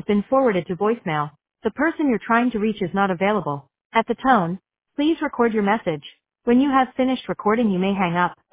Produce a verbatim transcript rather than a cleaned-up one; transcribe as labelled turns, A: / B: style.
A: been forwarded to voicemail. The person you're trying to reach is not available. At the tone, please record your message. When you have finished recording, you may hang up.